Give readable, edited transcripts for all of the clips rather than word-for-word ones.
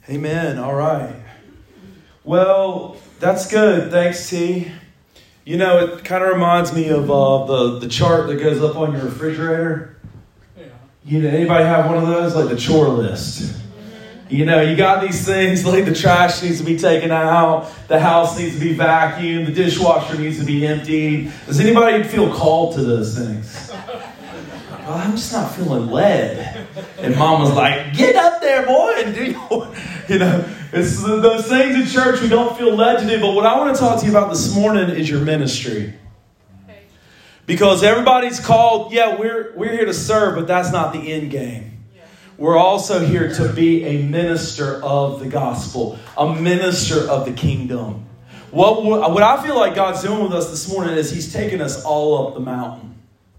Amen. All right. Well, that's good. Thanks, T. You know, it kind of reminds me of the chart that goes up on your refrigerator. Yeah. You know, anybody have one of those? Like the chore list. You know, you got these things like the trash needs to be taken out, the house needs to be vacuumed, the dishwasher needs to be emptied. Does anybody feel called to those things? Well, I'm just not feeling led. And Mom was like, get up there, boy, and do your, you know, it's those things in church we don't feel led to do. But what I want to talk to you about this morning is your ministry. Okay. Because everybody's called, we're here to serve, but that's not the end game. We're also here to be a minister of the gospel, a minister of the kingdom. What I feel like God's doing with us this morning is He's taking us all up the mountain.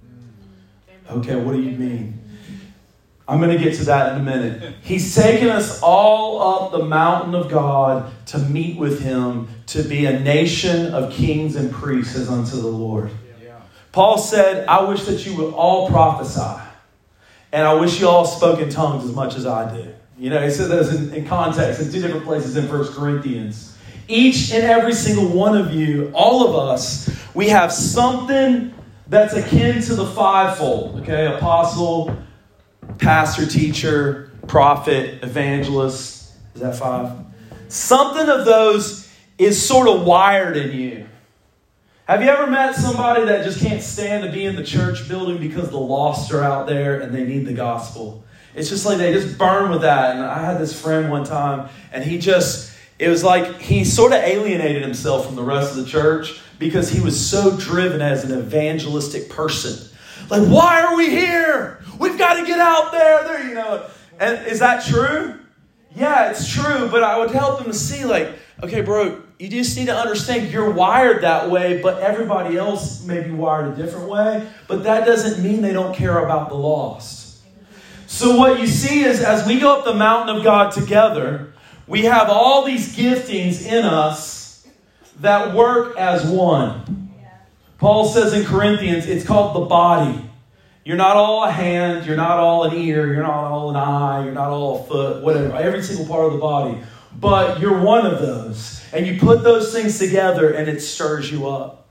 Okay, what do you mean? I'm going to get to that in a minute. He's taken us all up the mountain of God to meet with Him, to be a nation of kings and priests as unto the Lord. Paul said, I wish that you would all prophesy. And I wish you all spoke in tongues as much as I do. You know, he said those in context in two different places in 1 Corinthians. Each and every single one of you, all of us, we have something that's akin to the fivefold. Okay, apostle, pastor, teacher, prophet, evangelist. Is that five? Something of those is sort of wired in you. Have you ever met somebody that just can't stand to be in the church building because the lost are out there and they need the gospel? It's just like they just burn with that. And I had this friend one time, and it was like he sort of alienated himself from the rest of the church because he was so driven as an evangelistic person. Like, why are we here? We've got to get out there, you know. And is that true? Yeah, it's true. But I would help him to see, like, okay, bro, you just need to understand you're wired that way, but everybody else may be wired a different way. But that doesn't mean they don't care about the lost. So what you see is as we go up the mountain of God together, we have all these giftings in us that work as one. Paul says in Corinthians, it's called the body. You're not all a hand, you're not all an ear, you're not all an eye, you're not all a foot, whatever. Every single part of the body. But you're one of those. And you put those things together and it stirs you up.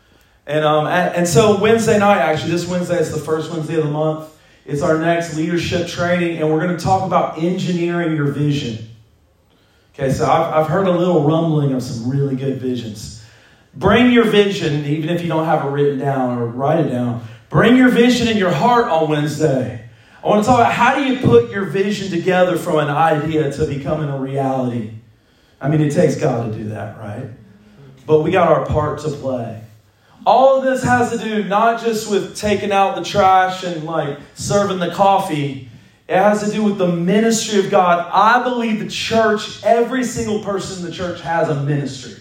And so Wednesday night, actually, this Wednesday is the first Wednesday of the month. It's our next leadership training. And we're going to talk about engineering your vision. Okay, so I've heard a little rumbling of some really good visions. Bring your vision, even if you don't have it written down or write it down. Bring your vision in your heart on Wednesday. I want to talk about how do you put your vision together from an idea to becoming a reality. I mean, it takes God to do that, right? But we got our part to play. All of this has to do not just with taking out the trash and like serving the coffee. It has to do with the ministry of God. I believe the church, every single person in the church has a ministry.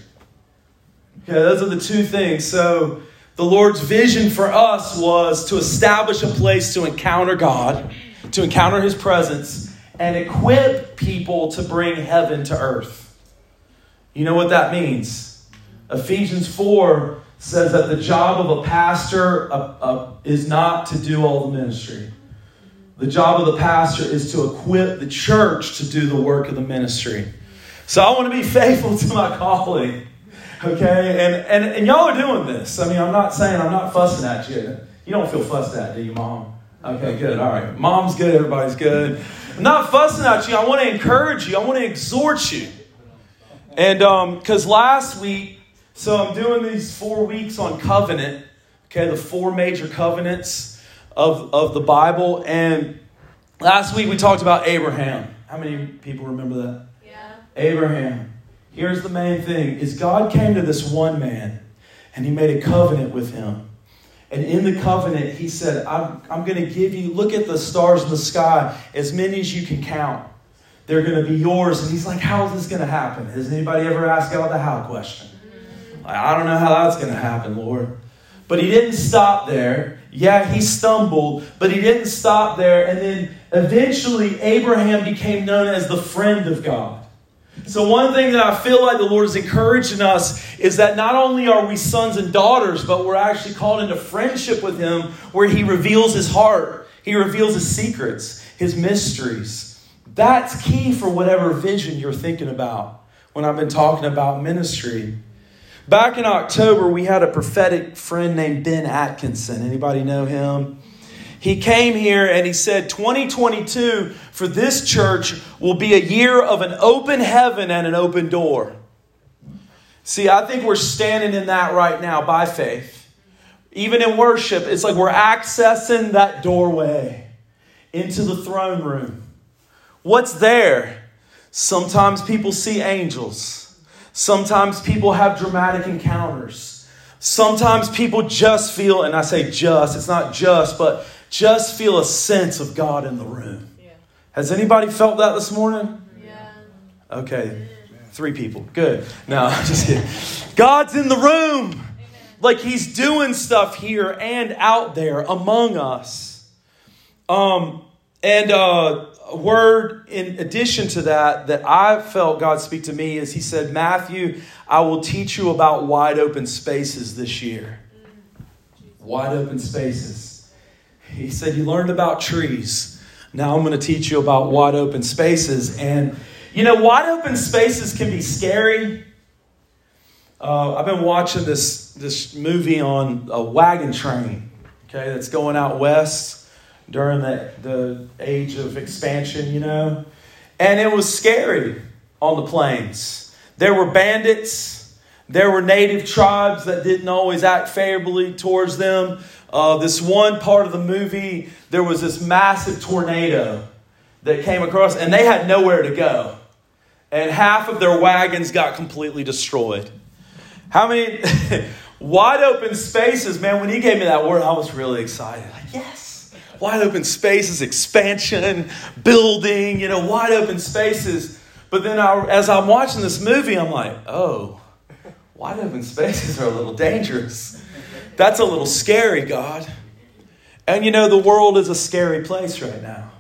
Okay, those are the two things. So the Lord's vision for us was to establish a place to encounter God, to encounter His presence, and equip people to bring heaven to earth. You know what that means? Ephesians 4 says that the job of a pastor is not to do all the ministry. The job of the pastor is to equip the church to do the work of the ministry. So I want to be faithful to my calling. Okay? And y'all are doing this. I mean, I'm not fussing at you. You don't feel fussed at, do you, Mom? Okay, good. All right. Mom's good. Everybody's good. I'm not fussing at you. I want to encourage you. I want to exhort you. And because last week, so I'm doing these 4 weeks on covenant, okay, the 4 major covenants of the Bible. And last week we talked about Abraham. How many people remember that? Yeah. Abraham. Here's the main thing, is God came to this one man and He made a covenant with him. And in the covenant, He said, I'm going to give you, look at the stars in the sky, as many as you can count. They're going to be yours. And He's like, how is this going to happen? Has anybody ever asked God the how question? Like, I don't know how that's going to happen, Lord. But He didn't stop there. Yeah, he stumbled, but he didn't stop there. And then eventually Abraham became known as the friend of God. So one thing that I feel like the Lord is encouraging us is that not only are we sons and daughters, but we're actually called into friendship with Him where He reveals His heart. He reveals His secrets, His mysteries. That's key for whatever vision you're thinking about when I've been talking about ministry. Back in October, we had a prophetic friend named Ben Atkinson. Anybody know him? He came here and he said 2022 for this church will be a year of an open heaven and an open door. See, I think we're standing in that right now by faith. Even in worship, it's like we're accessing that doorway into the throne room. What's there? Sometimes people see angels. Sometimes people have dramatic encounters. Sometimes people just feel, and I say just, it's not just, but just feel a sense of God in the room. Yeah. Has anybody felt that this morning? Yeah. Okay, 3 people. Good. No, I'm just kidding. God's in the room. Amen. Like He's doing stuff here and out there among us. A word in addition to that I felt God speak to me is He said, Matthew, I will teach you about wide open spaces this year. Wide open spaces. He said, you learned about trees. Now I'm going to teach you about wide open spaces. And, wide open spaces can be scary. I've been watching this movie on a wagon train, okay, that's going out west during the age of expansion, And it was scary on the plains. There were bandits. There were native tribes that didn't always act favorably towards them. This one part of the movie, there was this massive tornado that came across, and they had nowhere to go. And half of their wagons got completely destroyed. How many wide open spaces, man, when he gave me that word, I was really excited. Like, yes. Wide open spaces, expansion, building, wide open spaces. But then as I'm watching this movie, I'm like, oh, wide open spaces are a little dangerous. That's a little scary, God. And the world is a scary place right now.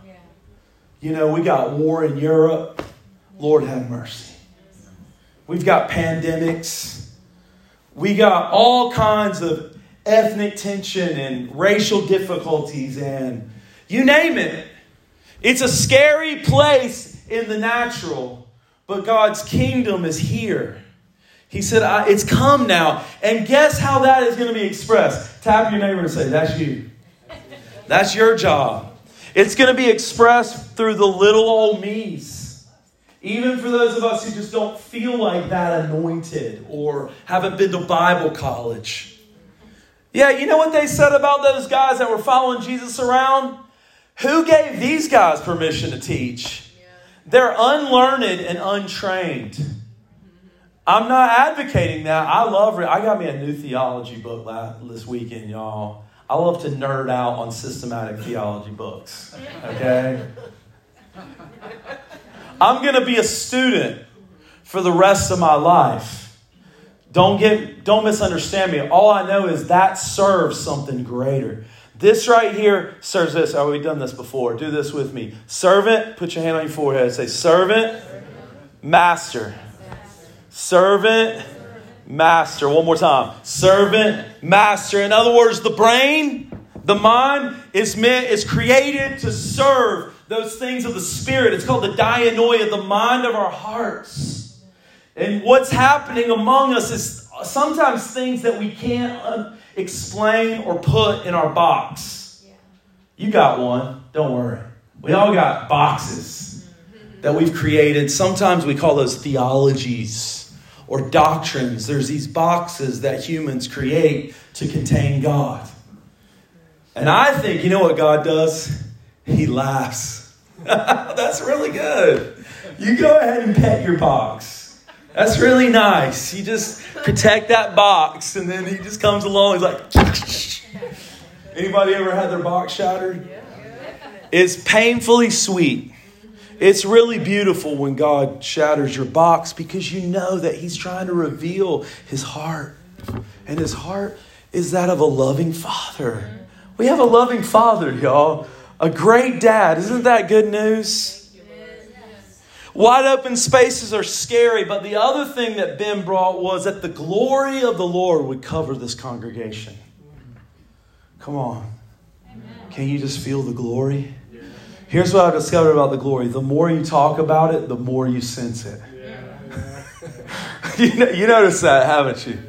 We got war in Europe. Lord have mercy. We've got pandemics. We got all kinds of ethnic tension and racial difficulties and you name it. It's a scary place in the natural, but God's kingdom is here. He said, it's come now. And guess how that is going to be expressed? Tap your neighbor and say, that's you. That's your job. It's going to be expressed through the little old me's. Even for those of us who just don't feel like that anointed or haven't been to Bible college. Yeah, you know what they said about those guys that were following Jesus around? Who gave these guys permission to teach? They're unlearned and untrained. I'm not advocating that. I got me a new theology book this weekend, y'all. I love to nerd out on systematic theology books. Okay? I'm going to be a student for the rest of my life. Don't misunderstand me. All I know is that serves something greater. This right here serves this. Oh, we've done this before. Do this with me. Servant, put your hand on your forehead. Say servant, master. Servant, master. One more time. Servant, master. In other words, the brain, the mind is created to serve those things of the Spirit. It's called the dianoia, the mind of our hearts. And what's happening among us is sometimes things that we can't explain or put in our box. You got one. Don't worry. We all got boxes that we've created. Sometimes we call those theologies or doctrines. There's these boxes that humans create to contain God. And I think, you know what God does? He laughs. That's really good. You go ahead and pet your box. That's really nice. You just protect that box, and then he just comes along. He's like, anybody ever had their box shattered? It's painfully sweet. It's really beautiful when God shatters your box because you know that He's trying to reveal His heart. And His heart is that of a loving Father. We have a loving Father, y'all. A great dad. Isn't that good news? Wide open spaces are scary, but the other thing that Ben brought was that the glory of the Lord would cover this congregation. Come on. Can you just feel the glory? Here's what I've discovered about the glory. The more you talk about it, the more you sense it. You notice that, haven't you?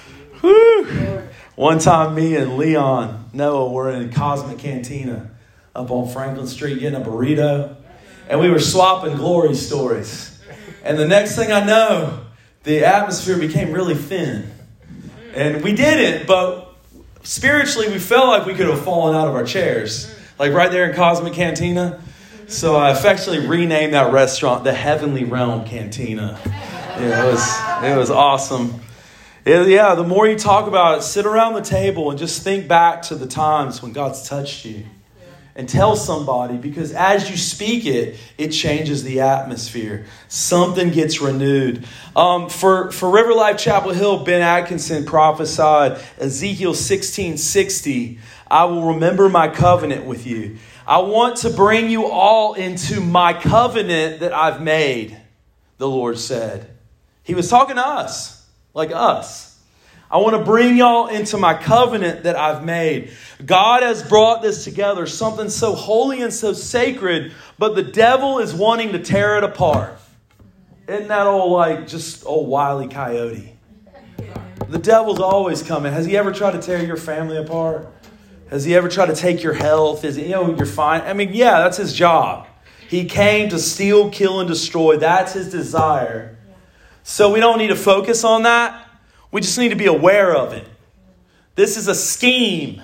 Whew. One time, me and Leon Noah were in Cosmic Cantina up on Franklin Street getting a burrito. And we were swapping glory stories. And the next thing I know, the atmosphere became really thin. And we didn't, but spiritually we felt like we could have fallen out of our chairs. Like right there in Cosmic Cantina. So I affectionately renamed that restaurant the Heavenly Realm Cantina. Yeah, it was awesome. The more you talk about it, sit around the table and just think back to the times when God's touched you. And tell somebody, because as you speak it, it changes the atmosphere. Something gets renewed. For River Life Chapel Hill, Ben Atkinson prophesied Ezekiel 16:60. I will remember my covenant with you. I want to bring you all into my covenant that I've made, the Lord said. He was talking to us, like us. I want to bring y'all into my covenant that I've made. God has brought this together, something so holy and so sacred, but the devil is wanting to tear it apart. Isn't that old Wile E. Coyote? The devil's always coming. Has he ever tried to tear your family apart? Has he ever tried to take your health? You're fine. I mean, yeah, that's his job. He came to steal, kill, and destroy. That's his desire. So we don't need to focus on that. We just need to be aware of it. This is a scheme.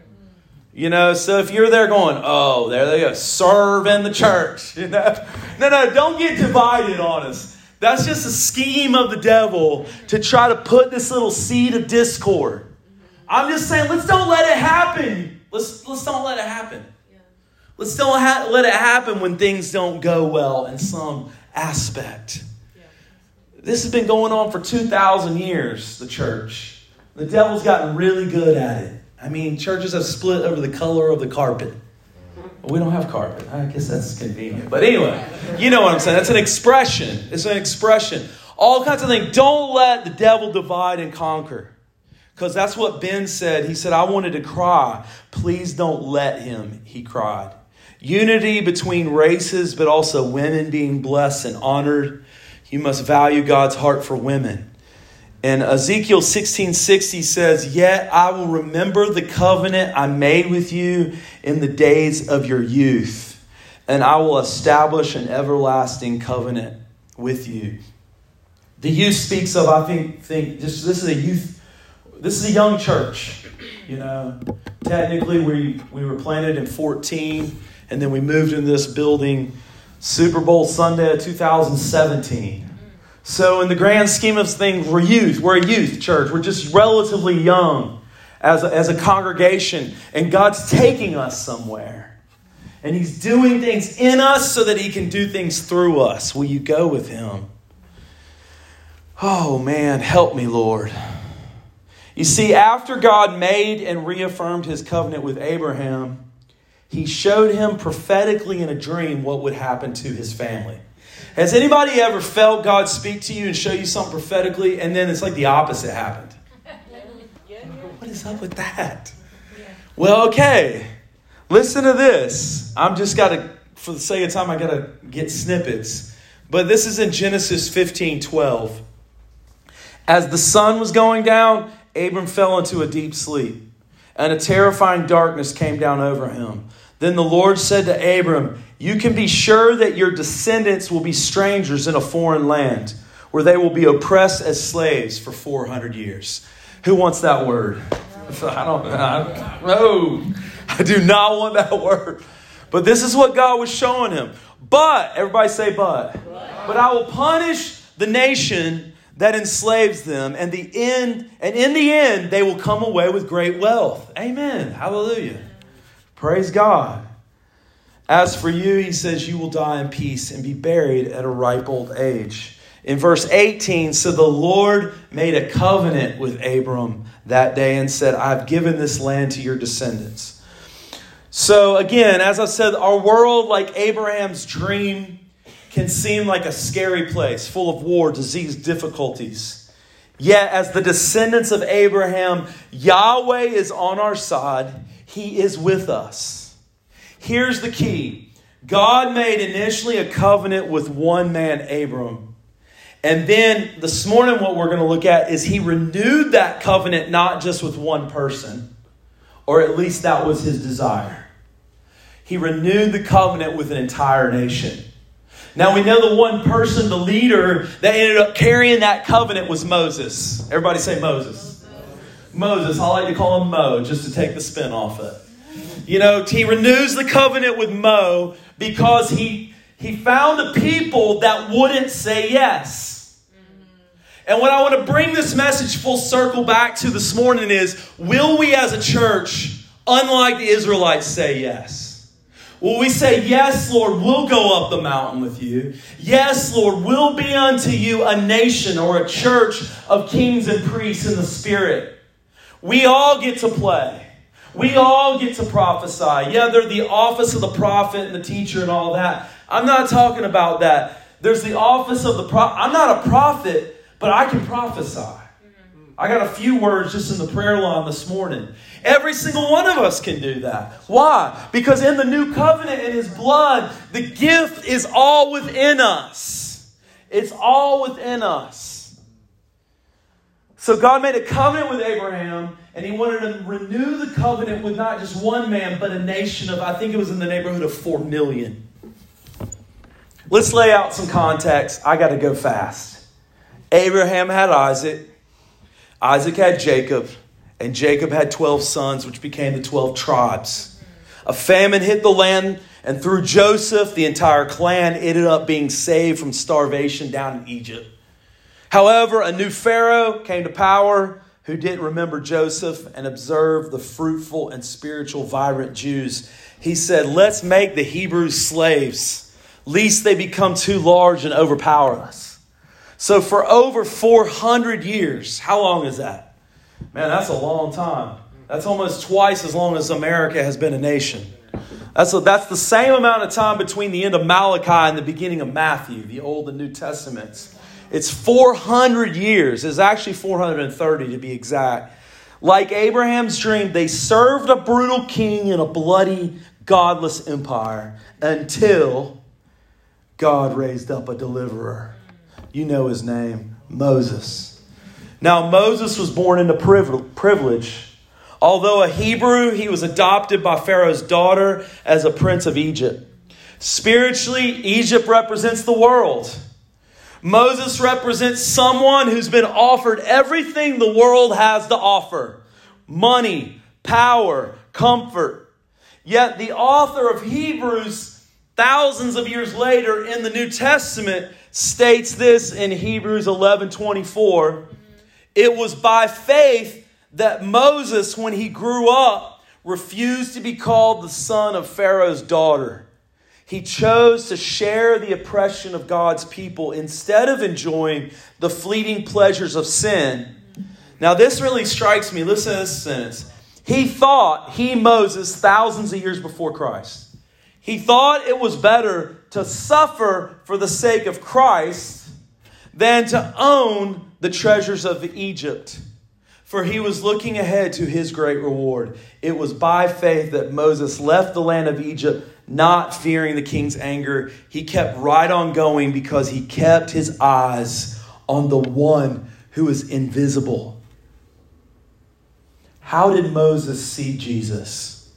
So if you're there going, oh, there they go, serve in the church. No, don't get divided on us. That's just a scheme of the devil to try to put this little seed of discord. I'm just saying, let's don't let it happen. Let's don't let it happen. Let's don't let it happen when things don't go well in some aspect. This has been going on for 2,000 years, the church. The devil's gotten really good at it. I mean, churches have split over the color of the carpet. We don't have carpet. I guess that's convenient. But anyway, you know what I'm saying. That's an expression. It's an expression. All kinds of things. Don't let the devil divide and conquer. Because that's what Ben said. He said, I wanted to cry. Please don't let him, he cried. Unity between races, but also women being blessed and honored. You must value God's heart for women. And Ezekiel 16:60 says, yet I will remember the covenant I made with you in the days of your youth, and I will establish an everlasting covenant with you. The youth speaks of, I think this is a youth, this is a young church. Technically we were planted in 14, and then we moved into this building Super Bowl Sunday of 2017. So in the grand scheme of things, we're youth. We're a youth church. We're just relatively young as a congregation. And God's taking us somewhere. And He's doing things in us so that He can do things through us. Will you go with Him? Oh man, help me, Lord. You see, after God made and reaffirmed His covenant with Abraham, He showed him prophetically in a dream what would happen to his family. Has anybody ever felt God speak to you and show you something prophetically, and then it's like the opposite happened? What is up with that? Well, okay. Listen to this. For the sake of time, I got to get snippets. But this is in Genesis 15:12. As the sun was going down, Abram fell into a deep sleep, and a terrifying darkness came down over him. Then the Lord said to Abram, you can be sure that your descendants will be strangers in a foreign land, where they will be oppressed as slaves for 400 years. Who wants that word? I do not want that word. But this is what God was showing him. But, everybody say but. But I will punish the nation that enslaves them, and in the end, they will come away with great wealth. Amen. Hallelujah. Praise God. As for you, he says, you will die in peace and be buried at a ripe old age. In verse 18, so the Lord made a covenant with Abram that day and said, I've given this land to your descendants. So again, as I said, our world, like Abraham's dream, can seem like a scary place full of war, disease, difficulties. Yet as the descendants of Abraham, Yahweh is on our side. He is with us. Here's the key. God made initially a covenant with one man, Abram. And then this morning what we're going to look at is he renewed that covenant not just with one person, or at least that was his desire. He renewed the covenant with an entire nation. Now we know the one person, the leader that ended up carrying that covenant was Moses. Everybody say Moses. Moses, I like to call him Mo, just to take the spin off it. You know, he renews the covenant with Mo because he found a people that wouldn't say yes. And what I want to bring this message full circle back to this morning is, will we as a church, unlike the Israelites, say yes? Will we say, yes, Lord, we'll go up the mountain with you. Yes, Lord, we'll be unto you a nation or a church of kings and priests in the Spirit. We all get to play. We all get to prophesy. Yeah, there's the office of the prophet and the teacher and all that. I'm not talking about that. There's the office of the prophet. I'm not a prophet, but I can prophesy. I got a few words just in the prayer line this morning. Every single one of us can do that. Why? Because in the new covenant in his blood, the gift is all within us. It's all within us. So God made a covenant with Abraham, and he wanted to renew the covenant with not just one man, but a nation of, I think it was in the neighborhood of 4 million. Let's lay out some context. I got to go fast. Abraham had Isaac. Isaac had Jacob. And Jacob had 12 sons, which became the 12 tribes. A famine hit the land, and through Joseph, the entire clan ended up being saved from starvation down in Egypt. However, a new Pharaoh came to power who didn't remember Joseph and observed the fruitful and spiritual, vibrant Jews. He said, let's make the Hebrews slaves, lest they become too large and overpower us. So for over 400 years, how long is that? Man, that's a long time. That's almost twice as long as America has been a nation. That's the same amount of time between the end of Malachi and the beginning of Matthew, the Old and New Testaments. It's 400 years. It's actually 430 to be exact. Like Abraham's dream, they served a brutal king in a bloody, godless empire until God raised up a deliverer. You know his name, Moses. Now, Moses was born into privilege. Although a Hebrew, he was adopted by Pharaoh's daughter as a prince of Egypt. Spiritually, Egypt represents the world. Moses represents someone who's been offered everything the world has to offer. Money, power, comfort. Yet the author of Hebrews, thousands of years later in the New Testament, states this in Hebrews 11:24. It was by faith that Moses, when he grew up, refused to be called the son of Pharaoh's daughter. He chose to share the oppression of God's people instead of enjoying the fleeting pleasures of sin. Now this really strikes me. Listen to this sentence. Moses, thousands of years before Christ, he thought it was better to suffer for the sake of Christ than to own the treasures of Egypt. For he was looking ahead to his great reward. It was by faith that Moses left the land of Egypt, not fearing the king's anger. He kept right on going because he kept his eyes on the one who is invisible. How did Moses see Jesus?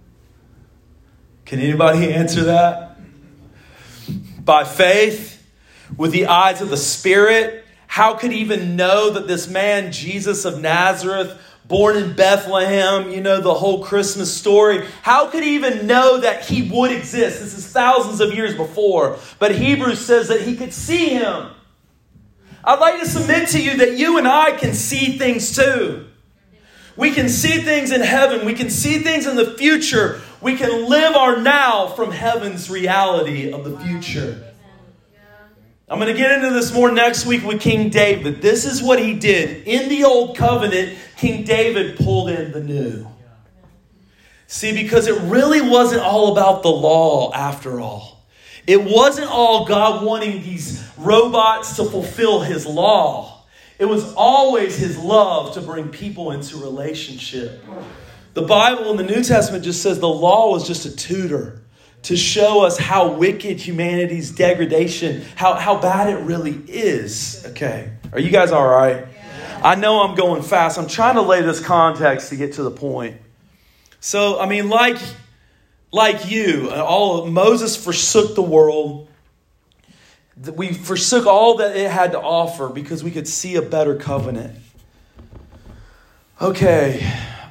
Can anybody answer that? By faith, with the eyes of the Spirit. How could he even know that this man, Jesus of Nazareth, born in Bethlehem, you know, the whole Christmas story, how could he even know that he would exist? This is thousands of years before. But Hebrews says that he could see him. I'd like to submit to you that you and I can see things too. We can see things in heaven. We can see things in the future. We can live our now from heaven's reality of the future. I'm going to get into this more next week with King David. This is what he did. In the old covenant, King David pulled in the new. See, because it really wasn't all about the law after all. It wasn't all God wanting these robots to fulfill his law. It was always his love to bring people into relationship. The Bible in the New Testament just says the law was just a tutor to show us how wicked humanity's degradation, how bad it really is. Okay. Are you guys all right? Yeah. I know I'm going fast. I'm trying to lay this context to get to the point. So, I mean, like you, Moses forsook the world. We forsook all that it had to offer because we could see a better covenant. Okay.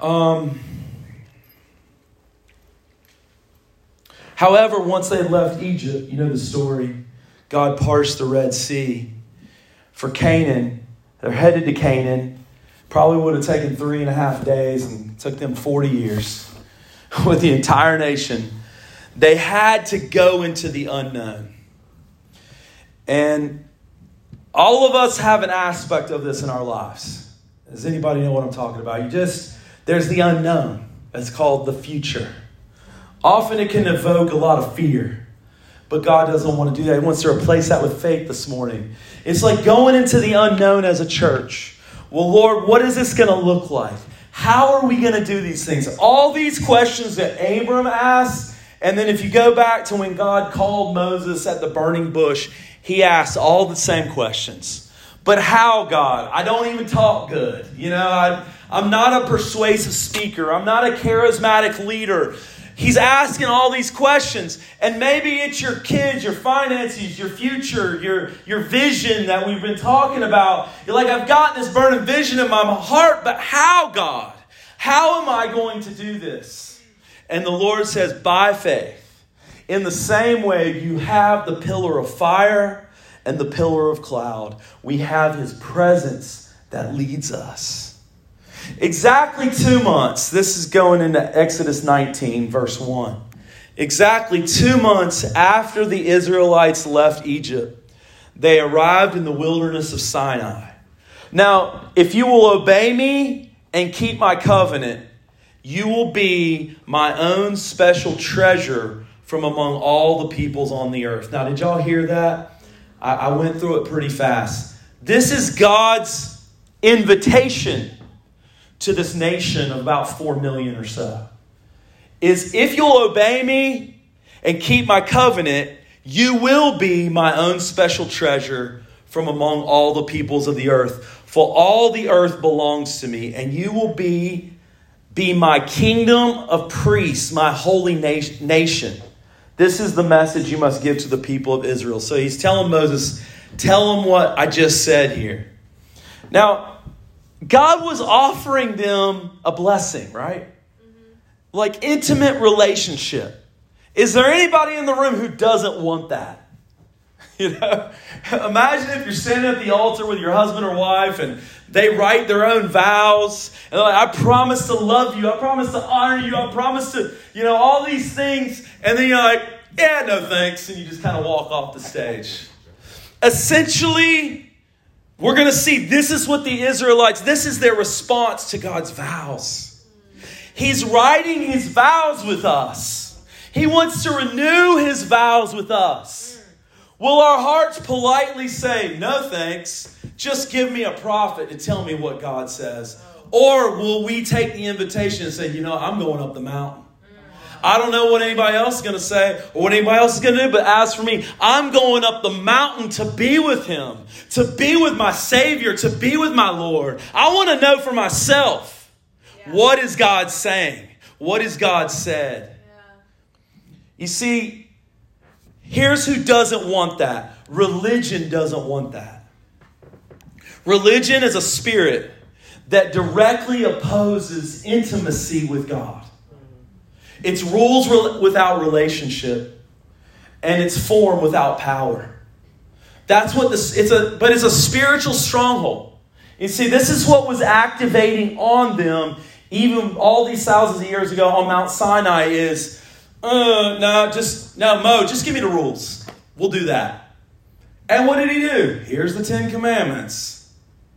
However, once they left Egypt, you know the story. God parsed the Red Sea. For Canaan, they're headed to Canaan. Probably would have taken 3.5 days and took them 40 years with the entire nation. They had to go into the unknown. And all of us have an aspect of this in our lives. Does anybody know what I'm talking about? There's the unknown. It's called the future. Often it can evoke a lot of fear. But God doesn't want to do that. He wants to replace that with faith this morning. It's like going into the unknown as a church. Well, Lord, what is this going to look like? How are we going to do these things? All these questions that Abram asked. And then if you go back to when God called Moses at the burning bush, he asked all the same questions. But how, God? I don't even talk good. I'm not a persuasive speaker. I'm not a charismatic leader. He's asking all these questions. And maybe it's your kids, your finances, your future, your vision that we've been talking about. You're like, I've got this burning vision in my heart, but how, God? How am I going to do this? And the Lord says, by faith. In the same way you have the pillar of fire and the pillar of cloud, we have His presence that leads us. Exactly 2 months. This is going into Exodus 19, verse 1. Exactly 2 months after the Israelites left Egypt, they arrived in the wilderness of Sinai. Now, if you will obey me and keep my covenant, you will be my own special treasure from among all the peoples on the earth. Now, did y'all hear that? I went through it pretty fast. This is God's invitation to this nation of about 4 million or so. Is if you'll obey me and keep my covenant, you will be my own special treasure from among all the peoples of the earth. For all the earth belongs to me, and you will be my kingdom of priests, my holy nation. This is the message you must give to the people of Israel. So he's telling Moses, tell them what I just said here. Now, God was offering them a blessing, right? Mm-hmm. Like intimate relationship. Is there anybody in the room who doesn't want that? Imagine if you're standing at the altar with your husband or wife and they write their own vows. And they're like, I promise to love you. I promise to honor you. I promise to, all these things. And then you're like, yeah, no thanks. And you just kind of walk off the stage. Essentially, we're going to see this is what the Israelites, this is their response to God's vows. He's writing His vows with us. He wants to renew His vows with us. Will our hearts politely say, no thanks, just give me a prophet to tell me what God says? Or will we take the invitation and say, I'm going up the mountain. I don't know what anybody else is going to say or what anybody else is going to do. But as for me, I'm going up the mountain to be with Him, to be with my Savior, to be with my Lord. I want to know for myself, what is God saying? What has God said? You see, here's who doesn't want that. Religion doesn't want that. Religion is a spirit that directly opposes intimacy with God. It's rules without relationship, and it's form without power. That's what but it's a spiritual stronghold. You see, this is what was activating on them, even all these thousands of years ago on Mount Sinai. Is Mo, just give me the rules. We'll do that. And what did He do? Here's the 10 Commandments.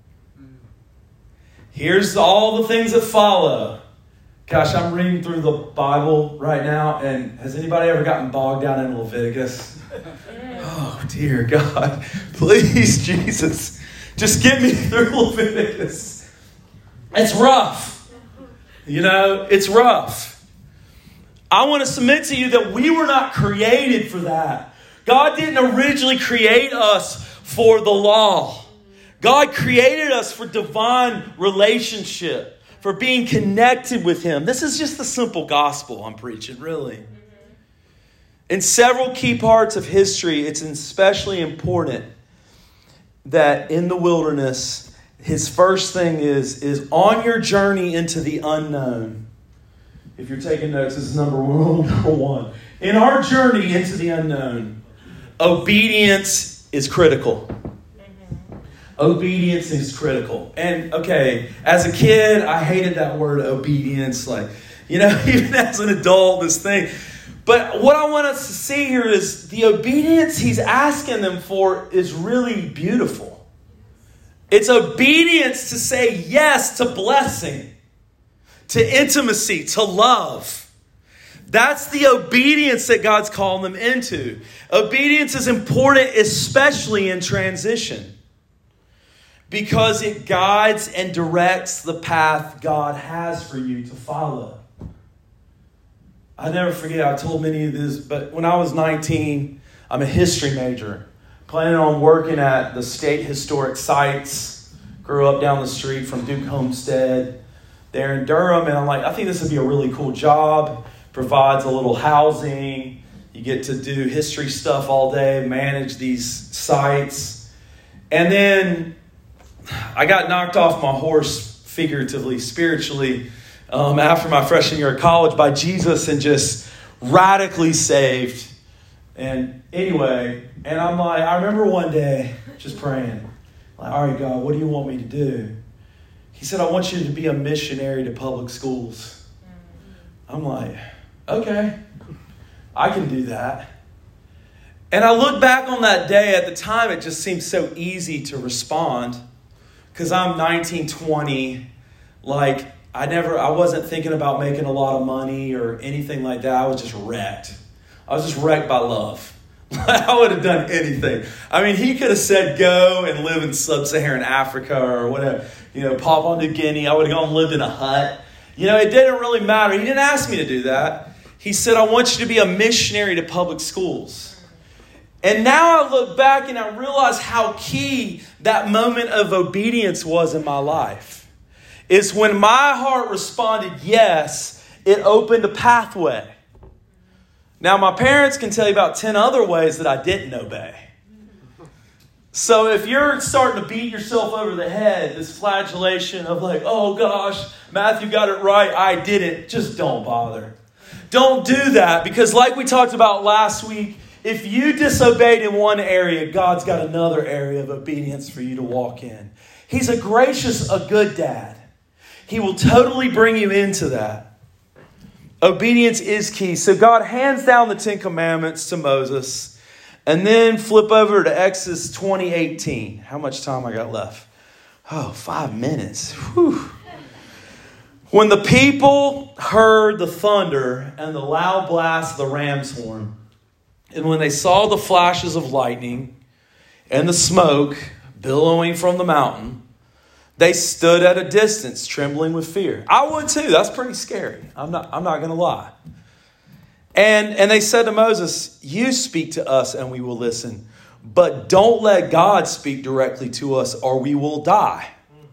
Here's all the things that follow. Gosh, I'm reading through the Bible right now, and has anybody ever gotten bogged down in Leviticus? Oh, dear God. Please, Jesus, just get me through Leviticus. It's rough. It's rough. I want to submit to you that we were not created for that. God didn't originally create us for the law. God created us for divine relationship, for being connected with Him. This is just the simple gospel I'm preaching, really. In several key parts of history, it's especially important that in the wilderness, his first thing is on your journey into the unknown. If you're taking notes, this is number one. In our journey into the unknown, obedience is critical. Obedience is critical. And okay, as a kid, I hated that word obedience. Like, even as an adult, this thing. But what I want us to see here is the obedience he's asking them for is really beautiful. It's obedience to say yes to blessing, to intimacy, to love. That's the obedience that God's calling them into. Obedience is important, especially in transition, because it guides and directs the path God has for you to follow. I never forget, I told many of this, but when I was 19, I'm a history major, planning on working at the state historic sites. Grew up down the street from Duke Homestead there in Durham, and I'm like, I think this would be a really cool job. Provides a little housing. You get to do history stuff all day, manage these sites. And then I got knocked off my horse, figuratively, spiritually, after my freshman year of college by Jesus, and just radically saved. And anyway, and I'm like, I remember one day just praying, like, all right, God, what do you want me to do? He said, I want you to be a missionary to public schools. I'm like, okay, I can do that. And I look back on that day. At the time, it just seemed so easy to respond, because I'm 19, 20, like, I wasn't thinking about making a lot of money or anything like that. I was just wrecked. I was just wrecked by love. I would have done anything. I mean, he could have said, go and live in sub-Saharan Africa or whatever, Papua New Guinea. I would have gone and lived in a hut. It didn't really matter. He didn't ask me to do that. He said, I want you to be a missionary to public schools. And now I look back and I realize how key that moment of obedience was in my life. Is when my heart responded yes, it opened a pathway. Now, my parents can tell you about 10 other ways that I didn't obey. So if you're starting to beat yourself over the head, this flagellation of like, oh gosh, Matthew got it right, I didn't, just don't bother. Don't do that, because like we talked about last week, if you disobeyed in one area, God's got another area of obedience for you to walk in. He's a good dad. He will totally bring you into that. Obedience is key. So God hands down the 10 Commandments to Moses. And then flip over to Exodus 20:18. How much time I got left? 5 minutes. Whew. When the people heard the thunder and the loud blast of the ram's horn, and when they saw the flashes of lightning and the smoke billowing from the mountain, they stood at a distance, trembling with fear. I would too. That's pretty scary. I'm not going to lie. And they said to Moses, you speak to us and we will listen, but don't let God speak directly to us or we will die.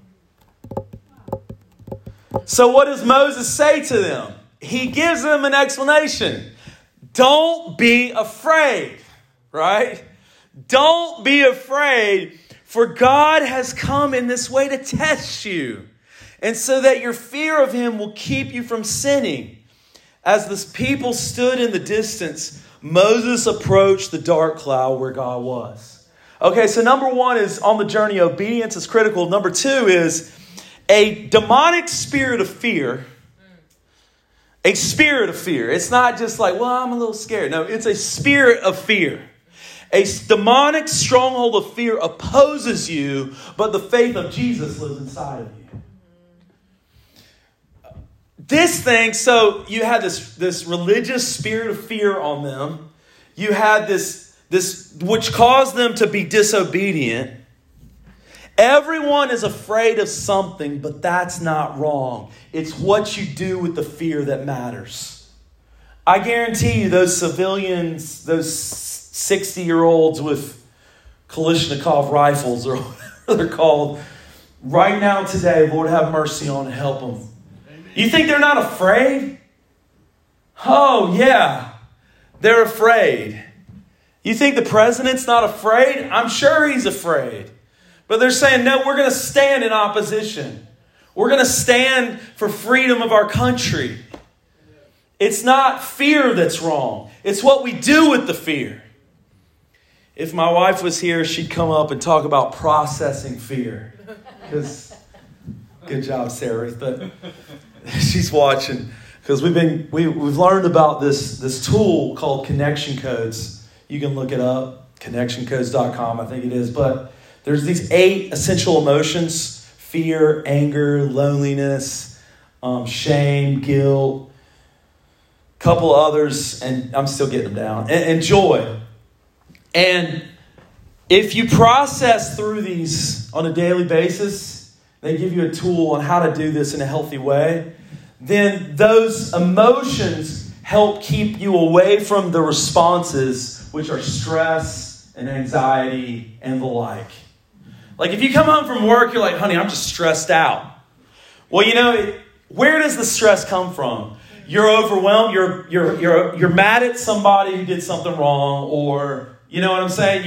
So what does Moses say to them? He gives them an explanation. Don't be afraid, right? Don't be afraid. For God has come in this way to test you, and so that your fear of Him will keep you from sinning. As the people stood in the distance, Moses approached the dark cloud where God was. Okay, so number one is on the journey, obedience is critical. Number two is a demonic spirit of fear. A spirit of fear. It's not just like, well, I'm a little scared. No, it's a spirit of fear. A demonic stronghold of fear opposes you, but the faith of Jesus lives inside of you. This thing, so you had this religious spirit of fear on them. You had this which caused them to be disobedient. Everyone is afraid of something, but that's not wrong. It's what you do with the fear that matters. I guarantee you those civilians, those 60-year-olds with Kalashnikov rifles or whatever they're called, right now today, Lord have mercy on and help them. Amen. You think they're not afraid? Oh, yeah. They're afraid. You think the president's not afraid? I'm sure he's afraid. But they're saying, no, we're going to stand in opposition. We're going to stand for freedom of our country. It's not fear that's wrong. It's what we do with the fear. If my wife was here, she'd come up and talk about processing fear. Because, good job, Sarah. But she's watching. Because we've learned about this tool called connection codes. You can look it up, connectioncodes.com, I think it is. But there's these 8 essential emotions: fear, anger, loneliness, shame, guilt, a couple others, and I'm still getting them down, and joy. And if you process through these on a daily basis, they give you a tool on how to do this in a healthy way, then those emotions help keep you away from the responses, which are stress and anxiety and the like. Like if you come home from work, you're like, honey, I'm just stressed out. Well, where does the stress come from? You're overwhelmed. You're mad at somebody who did something wrong, or you know what I'm saying?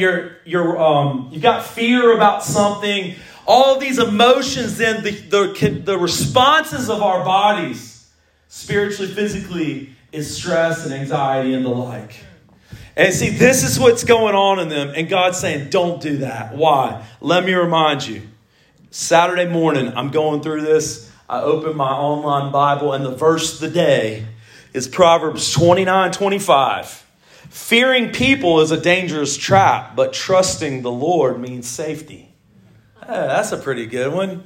You've got fear about something. All of these emotions, then the responses of our bodies, spiritually, physically, is stress and anxiety and the like. And see, this is what's going on in them. And God's saying, don't do that. Why? Let me remind you. Saturday morning, I'm going through this. I open my online Bible, and the verse of the day is Proverbs 29:25. Fearing people is a dangerous trap, but trusting the Lord means safety. That's a pretty good one.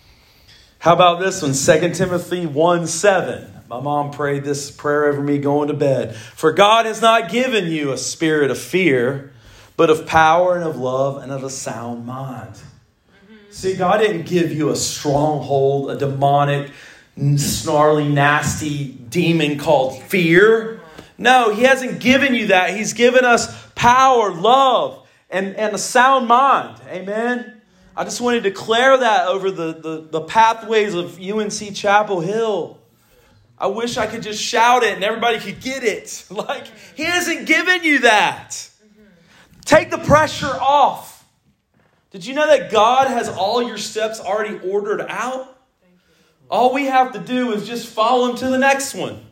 How about this one? 2 Timothy 1:7. My mom prayed this prayer over me going to bed. For God has not given you a spirit of fear, but of power and of love and of a sound mind. See, God didn't give you a stronghold, a demonic, snarly, nasty demon called fear. No, He hasn't given you that. He's given us power, love, and a sound mind. Amen. I just want to declare that over the pathways of UNC Chapel Hill. I wish I could just shout it and everybody could get it. Like, He hasn't given you that. Take the pressure off. Did you know that God has all your steps already ordered out? All we have to do is just follow Him to the next one.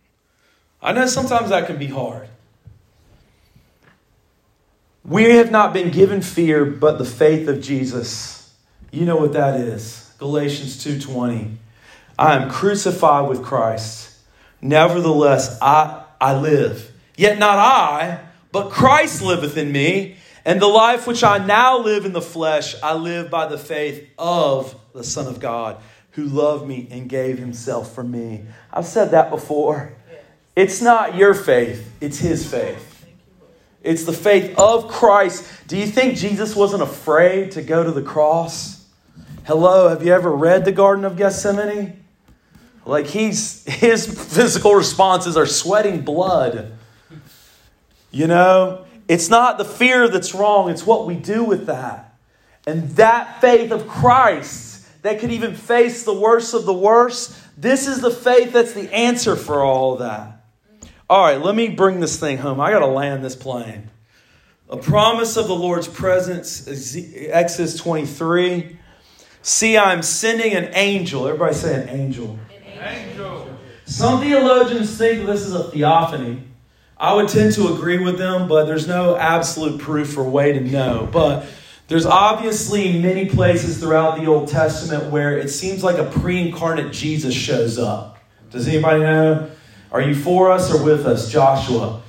I know sometimes that can be hard. We have not been given fear, but the faith of Jesus. You know what that is. Galatians 2:20. I am crucified with Christ. Nevertheless, I live. Yet not I, but Christ liveth in me. And the life which I now live in the flesh, I live by the faith of the Son of God, who loved me and gave Himself for me. I've said that before. It's not your faith. It's His faith. It's the faith of Christ. Do you think Jesus wasn't afraid to go to the cross? Hello, have you ever read the Garden of Gethsemane? Like his physical responses are sweating blood. It's not the fear that's wrong. It's what we do with that. And that faith of Christ that could even face the worst of the worst, this is the faith that's the answer for all of that. All right, let me bring this thing home. I got to land this plane. A promise of the Lord's presence, Exodus 23. See, I'm sending an angel. Everybody say an angel. Angel. Some theologians think this is a theophany. I would tend to agree with them, but there's no absolute proof or way to know. But there's obviously many places throughout the Old Testament where it seems like a pre-incarnate Jesus shows up. Does anybody know? Are you for us or with us? Joshua.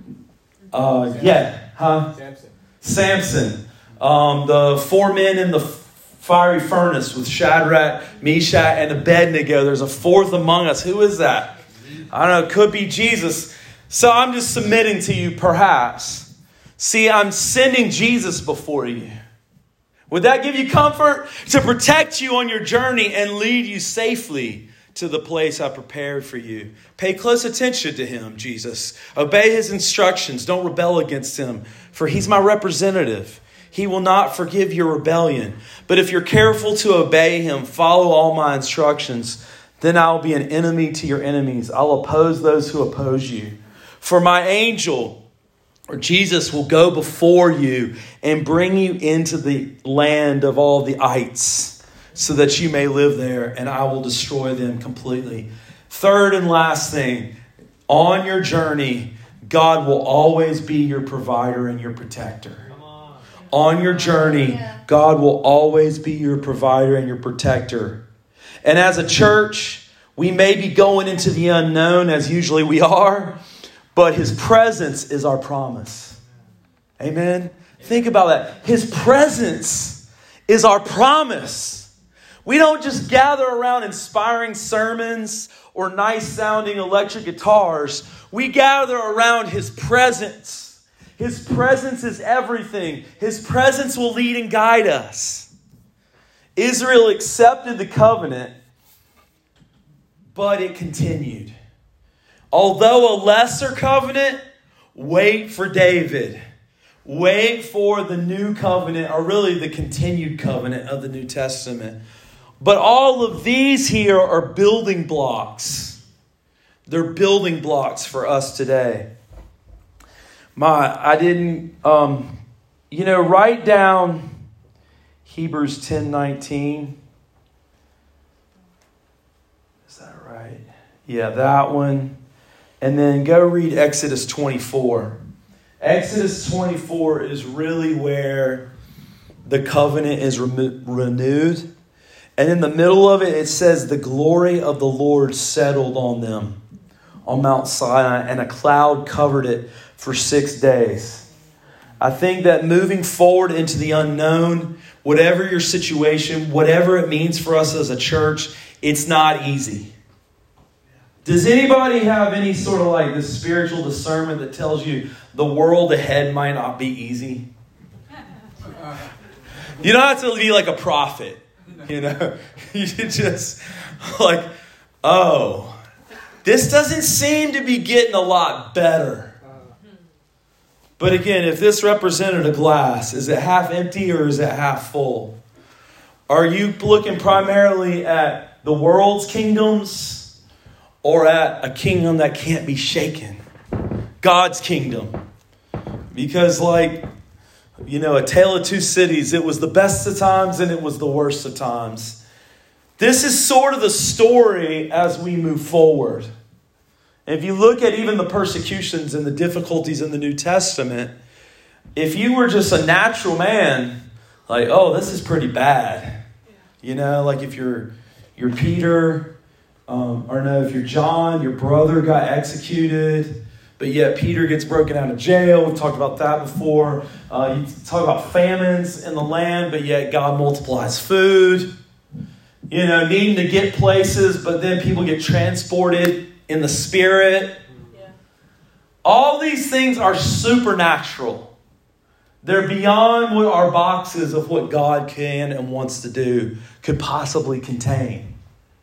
Samson. The 4 men in the fiery furnace with Shadrach, Meshach, and Abednego. There's a fourth among us. Who is that? I don't know. It could be Jesus. So I'm just submitting to you, perhaps. See, I'm sending Jesus before you. Would that give you comfort? To protect you on your journey and lead you safely to the place I prepared for you. Pay close attention to him, Jesus. Obey his instructions. Don't rebel against him, for he's my representative. He will not forgive your rebellion. But if you're careful to obey him, follow all my instructions, then I will be an enemy to your enemies. I'll oppose those who oppose you. For my angel, or Jesus, will go before you and bring you into the land of all the ites, so that you may live there, and I will destroy them completely. Third and last thing, on your journey, God will always be your provider and your protector. On your journey, God will always be your provider and your protector. And as a church, we may be going into the unknown, as usually we are, but his presence is our promise. Amen? Think about that. His presence is our promise. We don't just gather around inspiring sermons or nice sounding electric guitars. We gather around his presence. His presence is everything. His presence will lead and guide us. Israel accepted the covenant, but it continued. Although a lesser covenant, wait for David. Wait for the new covenant, or really the continued covenant of the New Testament. But all of these here are building blocks. They're building blocks for us today. Write down Hebrews 10:19. Is that right? Yeah, that one. And then go read Exodus 24. Exodus 24 is really where the covenant is renewed. And in the middle of it, it says, the glory of the Lord settled on them on Mount Sinai, and a cloud covered it for 6 days. I think that moving forward into the unknown, whatever your situation, whatever it means for us as a church, it's not easy. Does anybody have any sort of like this spiritual discernment that tells you the world ahead might not be easy? You don't have to be like a prophet. You just like, oh, this doesn't seem to be getting a lot better. But again, if this represented a glass, is it half empty or is it half full? Are you looking primarily at the world's kingdoms or at a kingdom that can't be shaken? God's kingdom. Because A Tale of Two Cities, it was the best of times and it was the worst of times. This is sort of the story as we move forward. And if you look at even the persecutions and the difficulties in the New Testament, if you were just a natural man, this is pretty bad. If you're Peter, if you're John, your brother got executed, but yet Peter gets broken out of jail. We've talked about that before. You talk about famines in the land, but yet God multiplies food. Needing to get places, but then people get transported in the spirit. Yeah. All these things are supernatural. They're beyond what our boxes of what God can and wants to do could possibly contain.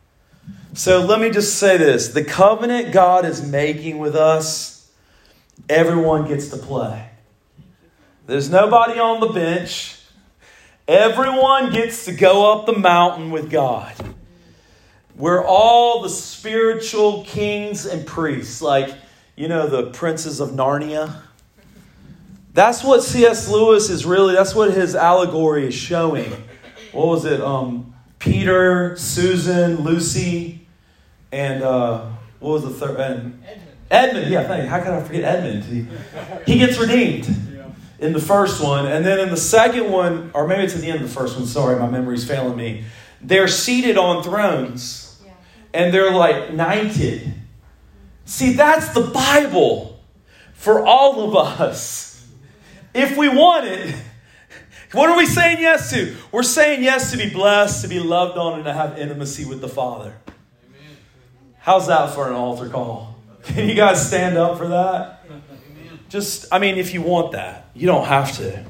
So let me just say this. The covenant God is making with us, everyone gets to play. There's nobody on the bench. Everyone gets to go up the mountain with God. We're all the spiritual kings and priests, the princes of Narnia. That's what C.S. Lewis is really, that's what his allegory is showing. What was it? Peter, Susan, Lucy, and what was the third? Edmund, yeah, thank you. How can I forget Edmund? He gets redeemed in the first one. And then in the second one, or maybe it's at the end of the first one, sorry, my memory's failing me. They're seated on thrones. And they're knighted. See, that's the Bible for all of us. If we want it, what are we saying yes to? We're saying yes to be blessed, to be loved on, and to have intimacy with the Father. Amen. How's that for an altar call? Can you guys stand up for that? Amen. If you want that, you don't have to.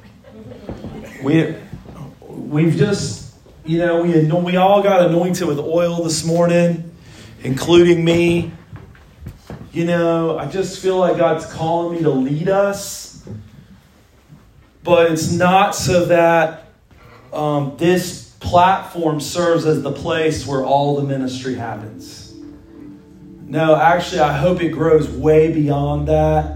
We've just, we all got anointed with oil this morning. including me. You know, I just feel like God's calling me to lead us. But it's not so that this platform serves as the place where all the ministry happens. No, actually, I hope it grows way beyond that.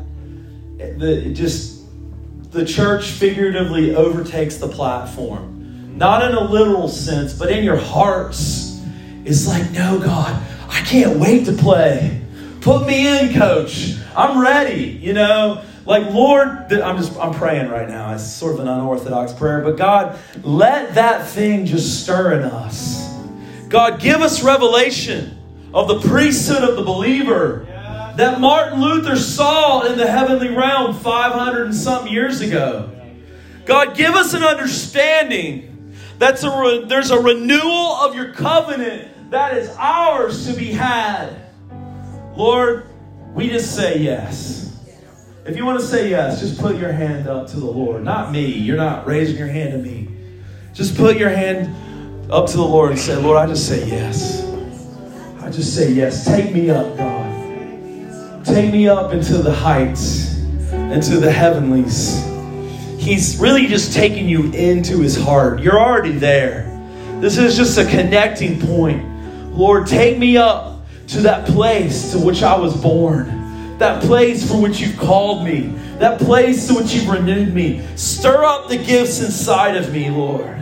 The church figuratively overtakes the platform. Not in a literal sense, but in your hearts. It's like, no, God, I can't wait to play. Put me in, coach. I'm ready, you know. Like, Lord, I'm praying right now. It's sort of an unorthodox prayer. But God, let that thing just stir in us. God, give us revelation of the priesthood of the believer that Martin Luther saw in the heavenly realm 500 and something years ago. God, give us an understanding that there's a renewal of your covenant that is ours to be had. Lord, we just say yes. If you want to say yes, just put your hand up to the Lord. Not me. You're not raising your hand to me. Just put your hand up to the Lord and say, Lord, I just say yes. I just say yes. Take me up, God. Take me up into the heights, into the heavenlies. He's really just taking you into his heart. You're already there. This is just a connecting point. Lord, take me up to that place to which I was born. That place for which you've called me. That place to which you've renewed me. Stir up the gifts inside of me, Lord.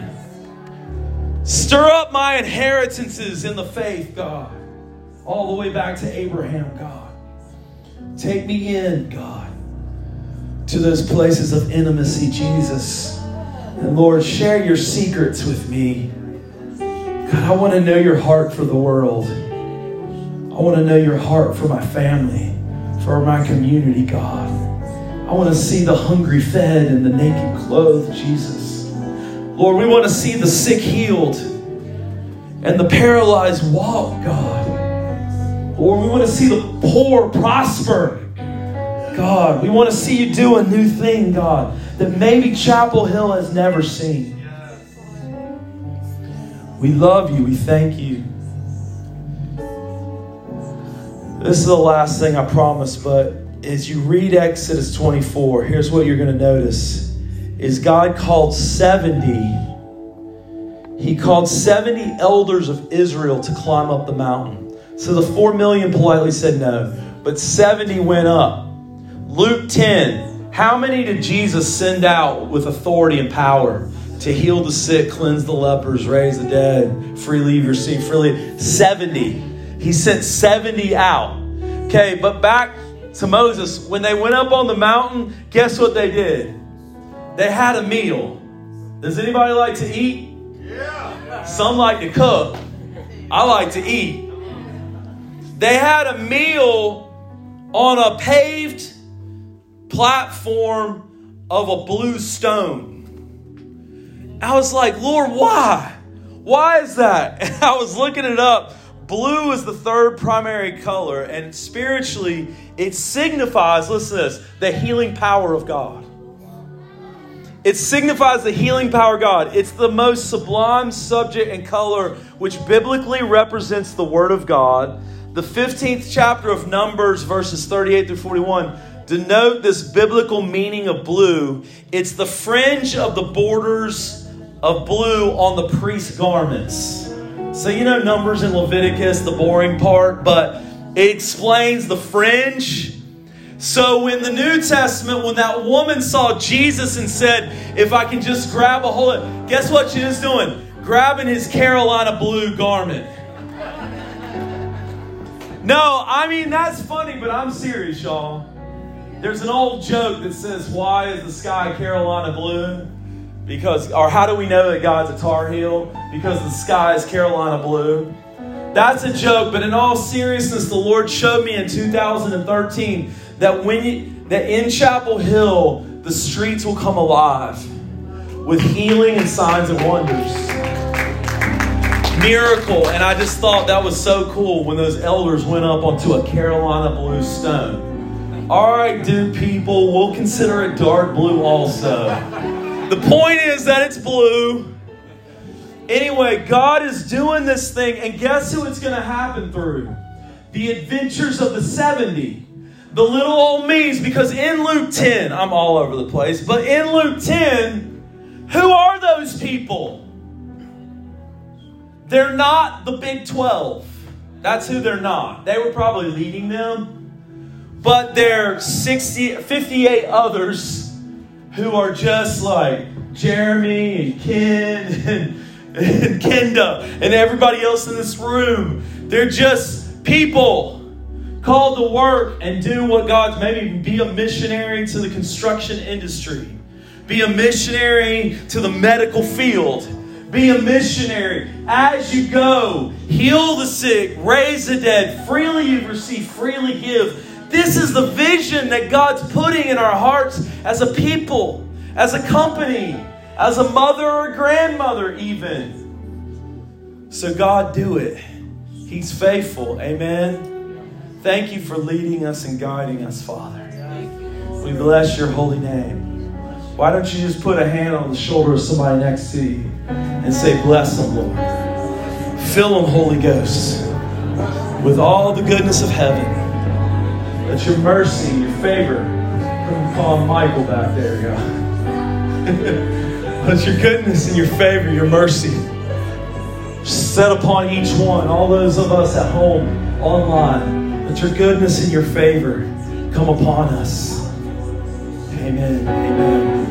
Stir up my inheritances in the faith, God. All the way back to Abraham, God. Take me in, God, to those places of intimacy, Jesus. And Lord, share your secrets with me. God, I want to know your heart for the world. I want to know your heart for my family. For my community, God. I want to see the hungry fed and the naked clothed, Jesus. Lord, we want to see the sick healed and the paralyzed walk, God. Lord, we want to see the poor prosper. God, we want to see you do a new thing, God, that maybe Chapel Hill has never seen. We love you. We thank you. This is the last thing I promise, but as you read Exodus 24, here's what you're going to notice. Is God called 70. He called 70 elders of Israel to climb up the mountain. So the 4 million politely said no, but 70 went up. Luke 10, how many did Jesus send out with authority and power to heal the sick, cleanse the lepers, raise the dead, freely receive, freely? 70. He sent 70 out. Okay, but back to Moses. When they went up on the mountain, guess what they did? They had a meal. Does anybody like to eat? Yeah. Some like to cook. I like to eat. They had a meal on a paved platform of a blue stone. I was like, Lord, why? Why is that? And I was looking it up. Blue is the third primary color, and spiritually, it signifies, listen to this, the healing power of God. It signifies the healing power of God. It's the most sublime subject and color which biblically represents the Word of God. The 15th chapter of Numbers, verses 38 through 41, denote this biblical meaning of blue. It's the fringe of the borders of blue on the priest's garments. So you know Numbers in Leviticus, the boring part, but it explains the fringe. So in the New Testament, when that woman saw Jesus and said, if I can just grab a hold of it, guess what she was doing? Grabbing his Carolina blue garment. No, I mean, that's funny, but I'm serious, y'all. There's an old joke that says, why is the sky Carolina blue? Or how do we know that God's a Tar Heel? Because the sky is Carolina blue. That's a joke, but in all seriousness, the Lord showed me in 2013 that in Chapel Hill, the streets will come alive with healing and signs and wonders. Miracle. And I just thought that was so cool when those elders went up onto a Carolina blue stone. All right, Duke people, we'll consider it dark blue also. The point is that it's blue. Anyway, God is doing this thing, and guess who it's going to happen through? The adventures of the 70. The little old me's. Because in Luke 10, I'm all over the place, but in Luke 10, who are those people? They're not the Big 12. That's who they're not. They were probably leading them. But there are 58 others who are just like Jeremy and Ken and Kenda and everybody else in this room. They're just people called to work and do what God's, maybe be a missionary to the construction industry. Be a missionary to the medical field. Be a missionary as you go. Heal the sick, raise the dead. Freely you receive, freely give. This is the vision that God's putting in our hearts as a people, as a company, as a mother or grandmother even. So God, do it. He's faithful. Amen. Thank you for leading us and guiding us, Father. We bless your holy name. Why don't you just put a hand on the shoulder of somebody next to you and say, bless them, Lord. Fill them, Holy Ghost, with all the goodness of heaven. Let your mercy, your favor, come upon Michael back there, God. Let your goodness and your favor, your mercy, set upon each one, all those of us at home, online. Let your goodness and your favor come upon us. Amen. Amen.